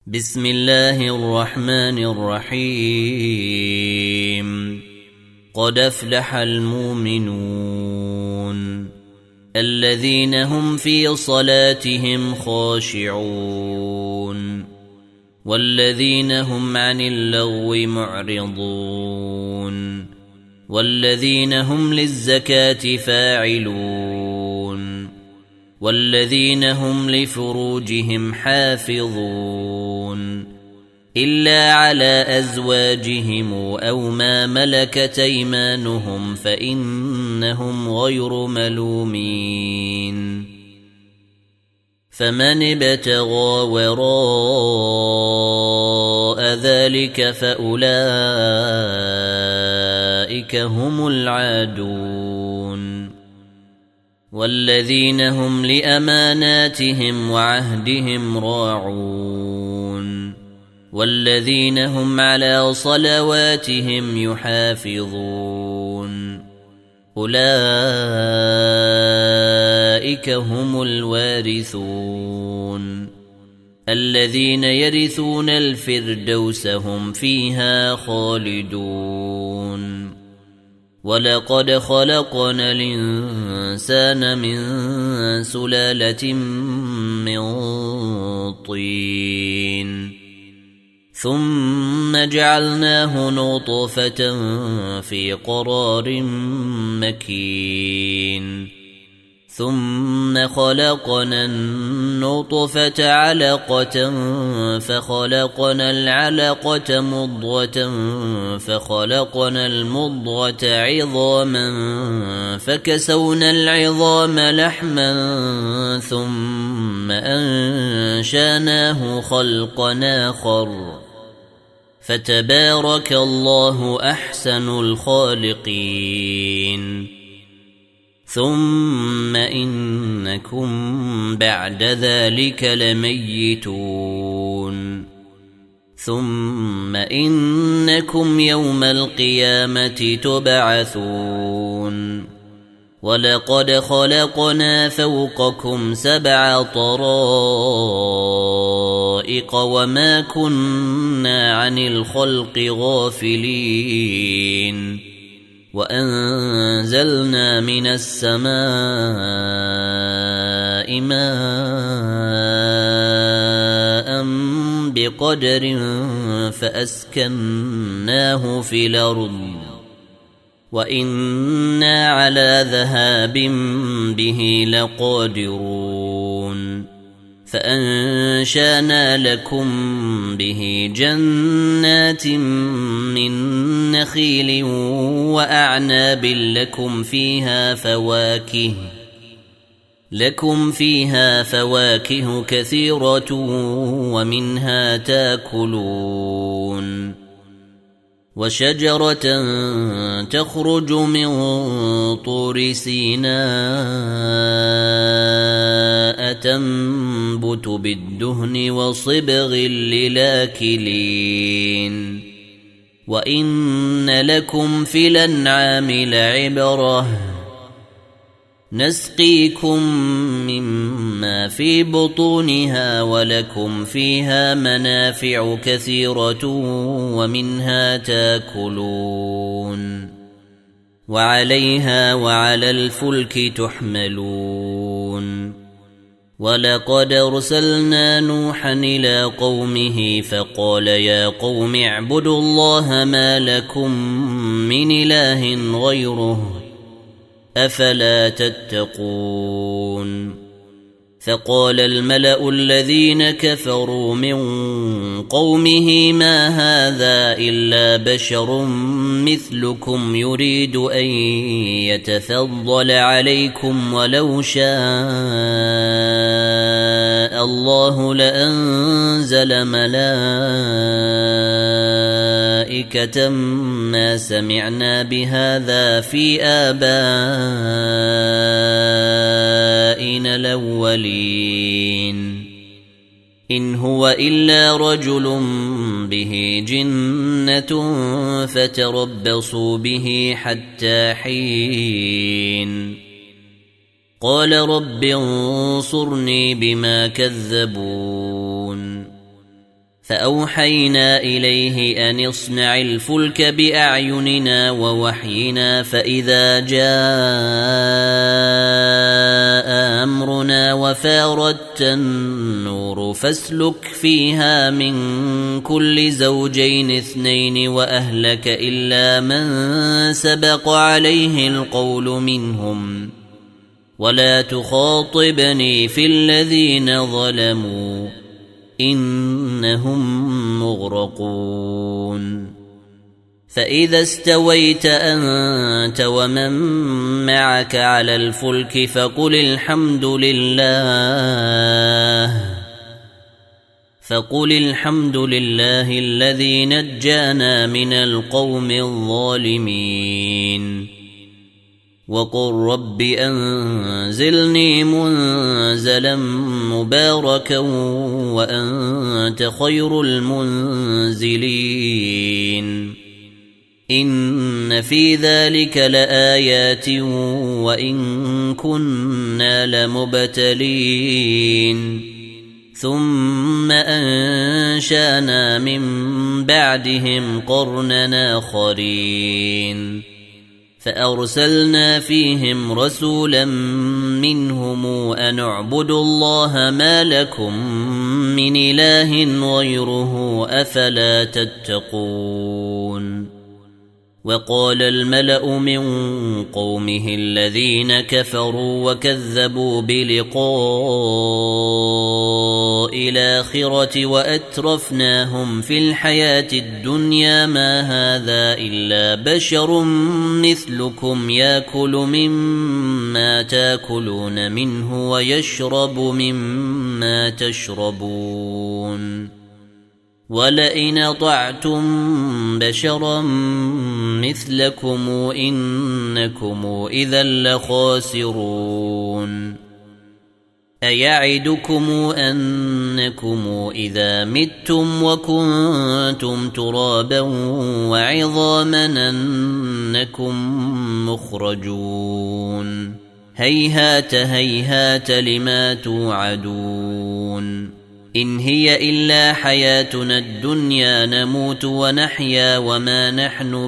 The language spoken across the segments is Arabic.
بسم الله الرحمن الرحيم. قد أفلح المؤمنون الذين هم في صلاتهم خاشعون والذين هم عن اللغو معرضون والذين هم للزكاة فاعلون والذين هم لفروجهم حافظون إلا على أزواجهم أو ما ملكت أيمانهم فإنهم غير ملومين. فمن ابتغى وراء ذلك فأولئك هم العادون والذين هم لأماناتهم وعهدهم راعون والذين هم على صلواتهم يحافظون أولئك هم الوارثون الذين يرثون الفردوس هم فيها خالدون. ولقد خلقنا الإنسان من سلالة من طين ثم جعلناه نطفة في قرار مكين ثم خلقنا النطفة علقة فخلقنا العلقة مضغة فخلقنا المضغة عظاما فكسونا العظام لحما ثم أنشاناه خلقا آخر فتبارك الله أحسن الخالقين. ثم إنكم بعد ذلك لميتون ثم إنكم يوم القيامة تبعثون. ولقد خلقنا فوقكم 7 طرائق وما كنا عن الخلق غافلين وأنزلنا من السماء ماء بقدر فأسكناه في الأرض وإنا على ذهاب به لقادرون. فأنشانا لكم به جنات من نخيل وأعناب لكم فيها فواكه كثيرة ومنها تاكلون. وشجرة تخرج من طور سيناء تنبت بالدهن وصبغ للاكلين. وإن لكم في الأنعام لعبرة نسقيكم مما في بطونها ولكم فيها منافع كثيرة ومنها تاكلون وعليها وعلى الفلك تحملون. ولقد أرسلنا نوحا إلى قومه فقال يا قوم اعبدوا الله ما لكم من إله غيره أفلا تتقون. فقال الملأ الذين كفروا من قومه ما هذا إلا بشر مثلكم يريد أن يتفضل عليكم ولو شاء الله لأنزل ملائكة ما سمعنا بهذا في آبائنا الأولين إن هو إلا رجل به جنة فتربصوا به حتى حين. قال رب انصرني بما كذبون فأوحينا إليه أن اصنع الفلك بأعيننا ووحينا فإذا جاء أمرنا وفاردت النور فاسلك فيها من كل زوجين 2 وأهلك إلا من سبق عليه القول منهم ولا تخاطبني في الذين ظلموا إنهم مغرقون فإذا استويت أنت ومن معك على الفلك فقل الحمد لله الذي نجانا من القوم الظالمين وقل رب أنزلني منزلا مباركا وأنت خير المنزلين إن في ذلك لآيات وإن كنا لمبتلين ثم أنشأنا من بعدهم قرننا آخرين فأرسلنا فيهم رسولا منهم أن اعبدوا الله ما لكم من إله غيره أفلا تتقون وقال الملأ من قومه الذين كفروا وكذبوا بلقاء الآخرة وأترفناهم في الحياة الدنيا ما هذا إلا بشر مثلكم يأكل مما تأكلون منه ويشرب مما تشربون ولئن أطعتم بشرا مثلكم إنكم إذا لخاسرون أيعدكم أنكم إذا متم وكنتم ترابا وعظاما أنكم مخرجون هيهات هيهات لما توعدون إن هي إلا حياتنا الدنيا نموت ونحيا وما نحن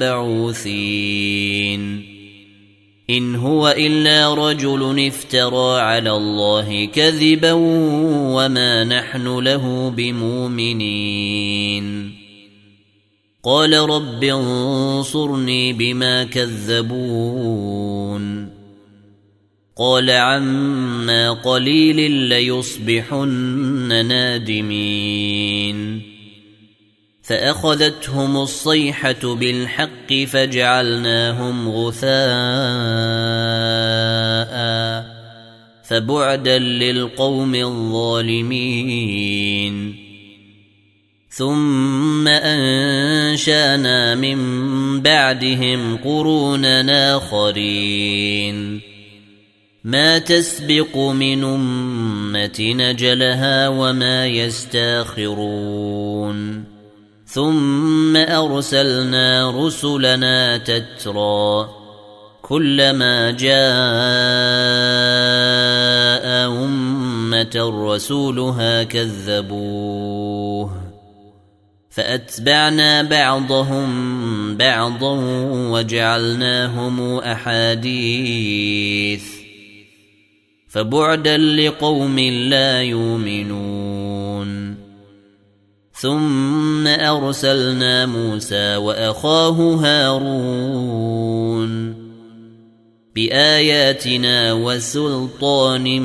بمبعوثين إن هو إلا رجل افترى على الله كذبا وما نحن له بمؤمنين قال رب انصرني بما كذبون قال عما قليل ليصبحن نادمين فأخذتهم الصيحة بالحق فجعلناهم غثاء فبعدا للقوم الظالمين ثم أنشأنا من بعدهم قرونا آخرين ما تسبق من أمة نجلها وما يستاخرون ثم أرسلنا رسلنا تترى كلما جاء أمة رسولها كذبوه فأتبعنا بعضهم بعضا وجعلناهم أحاديث فبعدا لقوم لا يؤمنون ثم أرسلنا موسى وأخاه هارون بآياتنا وسلطان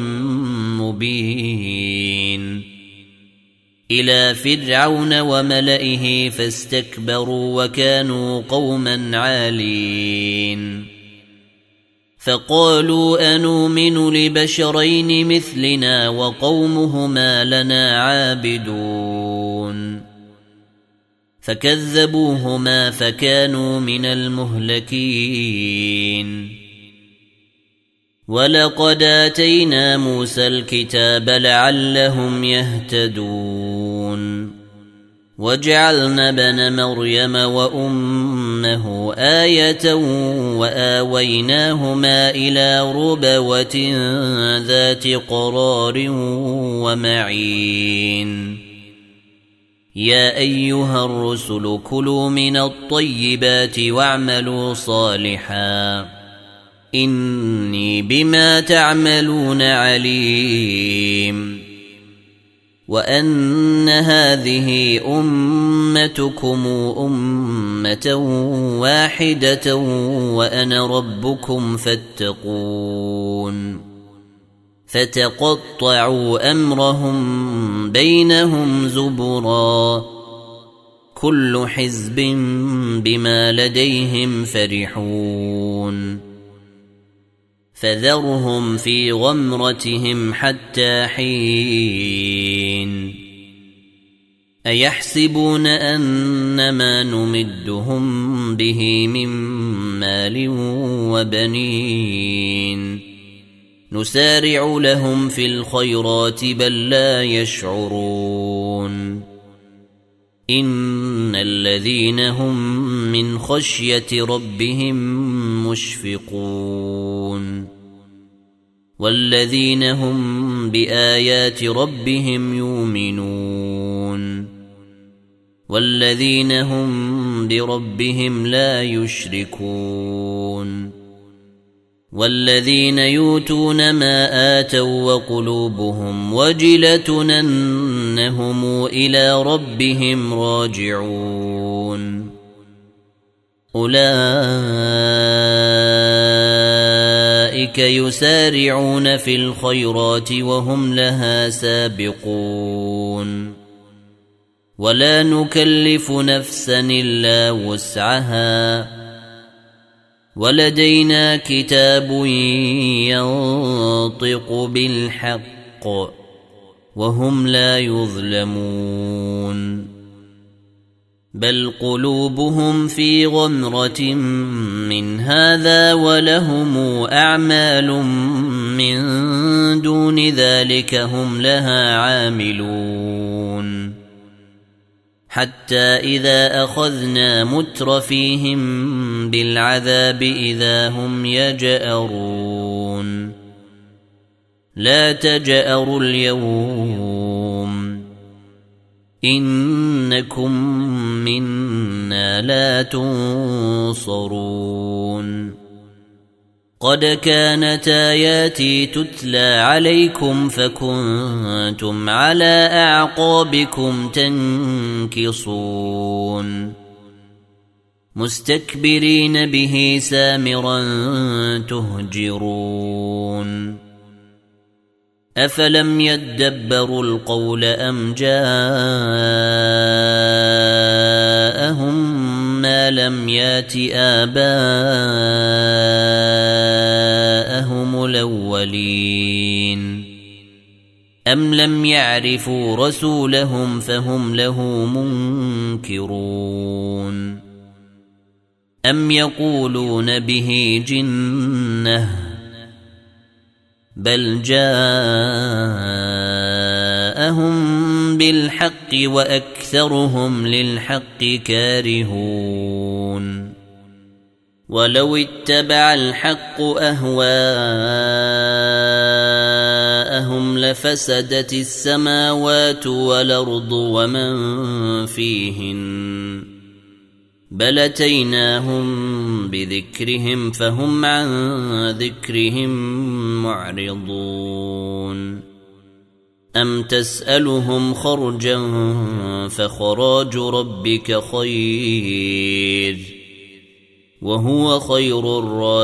مبين إلى فرعون وملئه فاستكبروا وكانوا قوما عالين فقالوا أنؤمن لبشرين مثلنا وقومهما لنا عابدون فكذبوهما فكانوا من المهلكين ولقد آتينا موسى الكتاب لعلهم يهتدون وجعلنا ابن مريم وأمه آية وآويناهما إلى ربوة ذات قرار ومعين يا أيها الرسل كلوا من الطيبات واعملوا صالحا إني بما تعملون عليم وأن هذه أمتكم أمة واحدة وأنا ربكم فاتقون فتقطعوا أمرهم بينهم زبرا كل حزب بما لديهم فرحون فذرهم في غمرتهم حتى حين أيحسبون أنما نمدهم به من مال وبنين نسارع لهم في الخيرات بل لا يشعرون إن الذين هم من خشية ربهم مشفقون والذين هم بآيات ربهم يؤمنون والذين هم بربهم لا يشركون والذين يؤتون ما آتوا وقلوبهم وجلة أنهم إلى ربهم راجعون أولئك يسارعون في الخيرات وهم لها سابقون ولا نكلف نفسا إلا وسعها ولدينا كتاب ينطق بالحق وهم لا يظلمون بل قلوبهم في غمرة من هذا ولهم أعمال من دون ذلك هم لها عاملون حتى إذا أخذنا مترفيهم بالعذاب إذا هم يجأرون لا تجأروا اليوم إنكم منا لا تنصرون قد كانت آياتي تتلى عليكم فكنتم على أعقابكم تنكصون مستكبرين به سامرا تهجرون أفلم يدبروا القول أم جاءهم ما لم يات آباءهم الأولين أم لم يعرفوا رسولهم فهم له منكرون أم يقولون به جنة بل جاءهم بالحق وأكثرهم للحق كارهون ولو اتبع الحق أهواءهم لفسدت السماوات والأرض ومن فيهن بل أتيناهم بذكرهم فهم عن ذكرهم معرضون أم تسألهم خرجا فخراج ربك خير وهو خير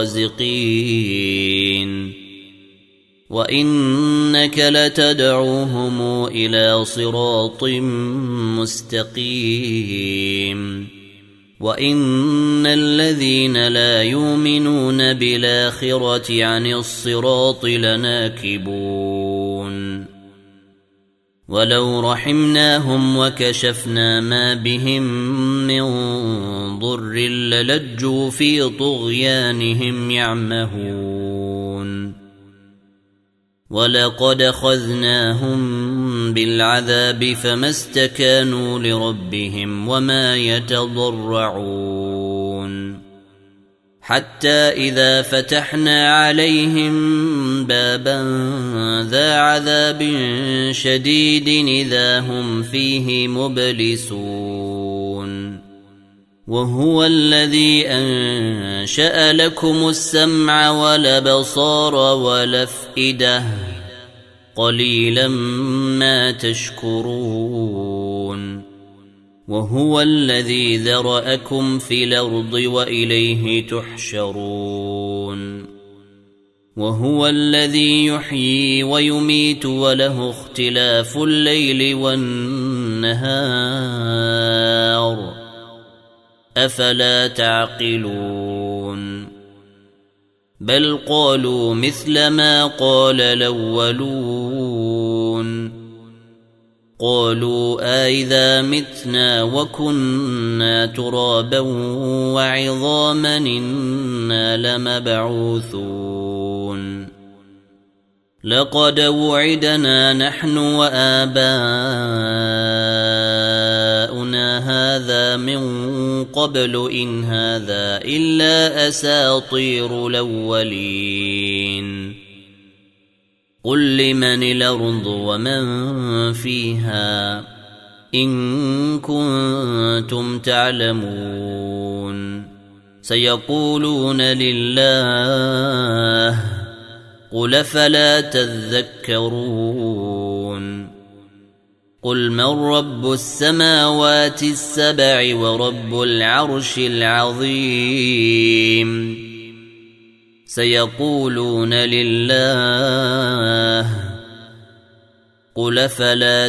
الرازقين وإنك لتدعوهم إلى صراط مستقيم وإن الذين لا يؤمنون بالآخرة عن الصراط لناكبون ولو رحمناهم وكشفنا ما بهم من ضر للجوا في طغيانهم يعمهون ولقد أخذناهم بالعذاب فما استكانوا لربهم وما يتضرعون حتى إذا فتحنا عليهم بابا ذا عذاب شديد إذا هم فيه مبلسون وهو الذي أنشأ لكم السمع والأبصار والأفئدة قليلا ما تشكرون وهو الذي ذرأكم في الأرض وإليه تحشرون وهو الذي يحيي ويميت وله اختلاف الليل والنهار أفلا تعقلون بل قالوا مثل ما قال الأولون قالوا أإذا متنا وكنا ترابا وعظاما إنا لمبعوثون لقد وعدنا نحن وآباؤنا هذا من قبل إن هذا إلا أساطير الأولين قل لمن الأرض ومن فيها إن كنتم تعلمون سيقولون لله قل فلا تذكرون قل من رب السماوات السبع ورب العرش العظيم سيقولون لله قل فلا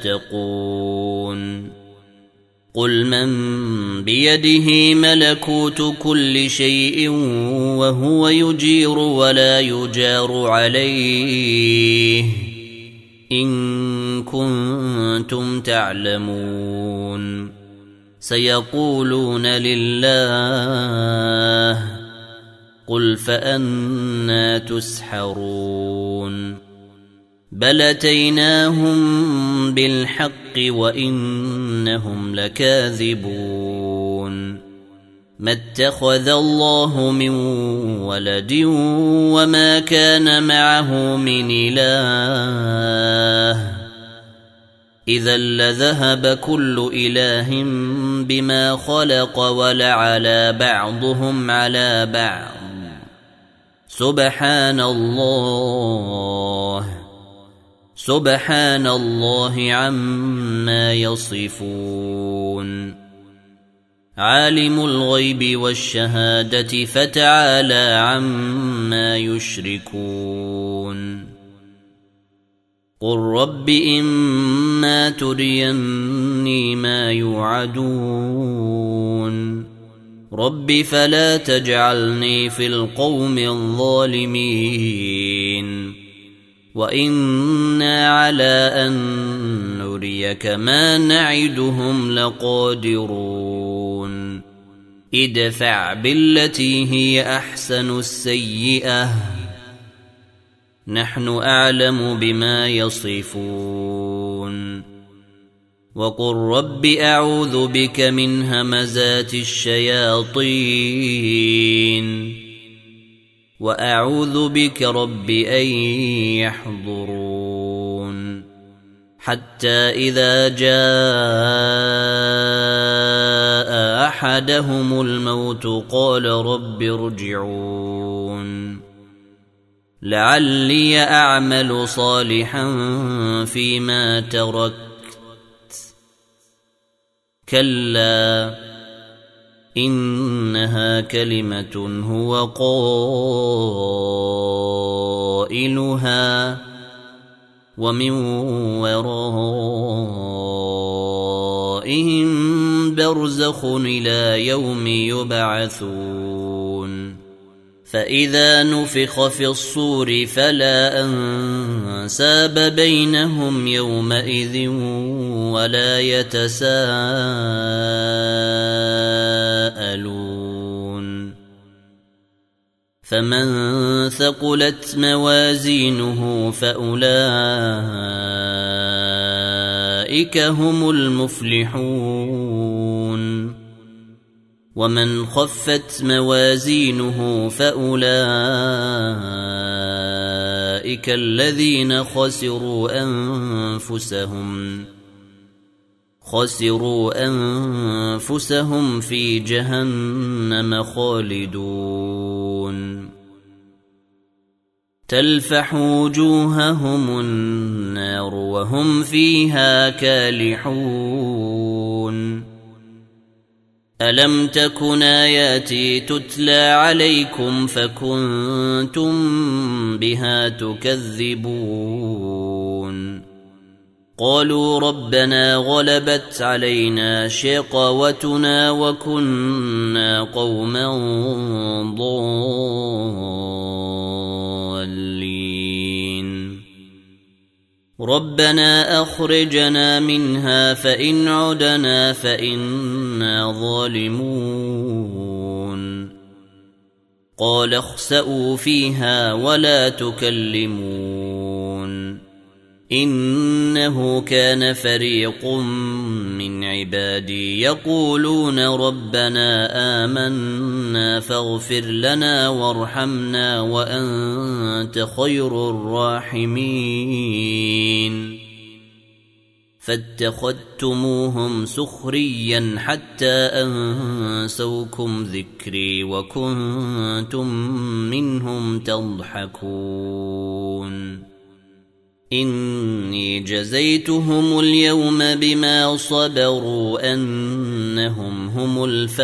تتقون قل من بيده ملكوت كل شيء وهو يجير ولا يجار عليه إن كنتم تعلمون سيقولون لله قل فأنى تسحرون بل أتيناهم بالحق وإنهم لكاذبون ما اتخذ الله من ولد وما كان معه من إله إذا لذهب كل إله بما خلق ولعلى بعضهم على بعض سبحان الله عما يصفون عالم الغيب والشهادة فتعالى عما يشركون قل رب إما تريني ما يوعدون رب فلا تجعلني في القوم الظالمين وإنا على أن نريك ما نعدهم لقادرون ادفع بالتي هي أحسن السيئة نحن أعلم بما يصفون وقل رب أعوذ بك من همزات الشياطين وأعوذ بك رب أن يحضرون حتى إذا جاء أحدهم الموت قال رب ارجعون لعلي أعمل صالحا فيما تركت كلا إنها كلمة هو قائلها ومن ورائهم برزخ إلى يوم يبعثون فإذا نفخ في الصور فلا أنساب بينهم يومئذ ولا يتساءلون فمن ثقلت موازينه فأولئك هم المفلحون ومن خفت موازينه فأولئك الذين خسروا أنفسهم في جهنم خالدون تلفح وجوههم النار وهم فيها كالحون ألم تكن آياتي تتلى عليكم فكنتم بها تكذبون قالوا ربنا غلبت علينا شقوتنا وكنا قوما ضالين ربنا أخرجنا منها فإن عدنا فإنا ظالمون قال اخسئوا فيها ولا تكلمون إنه كان فريق من عبادي يقولون ربنا آمنا فاغفر لنا وارحمنا وأنت خير الراحمين فاتخذتموهم سخريا حتى أنسوكم ذكري وكنتم منهم تضحكون إني جزيتهم اليوم بما صبروا أنهم هم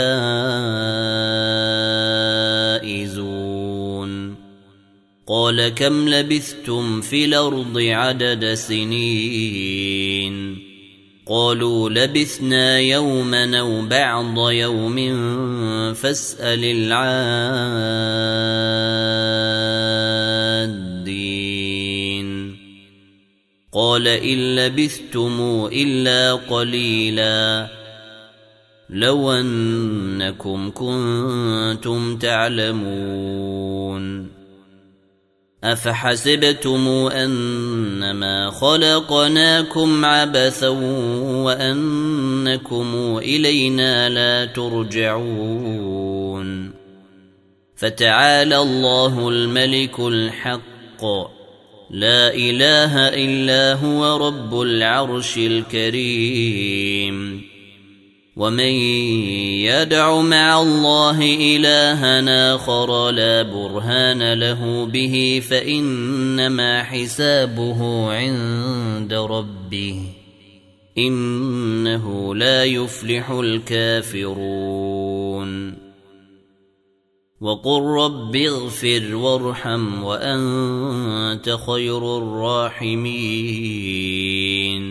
الفائزون قال كم لبثتم في الأرض عدد سنين قالوا لبثنا يوما أو بعض يوم فاسأل العادين قال إن لبثتم إلا قليلا لو أنكم كنتم تعلمون أفحسبتم أنما خلقناكم عبثا وأنكم إلينا لا ترجعون فتعالى الله الملك الحق لا إله إلا هو رب العرش الكريم ومن يدع مع الله إلها آخر لا برهان له به فإنما حسابه عند ربه إنه لا يفلح الكافرون وقل رب اغفر وارحم وأنت خير الراحمين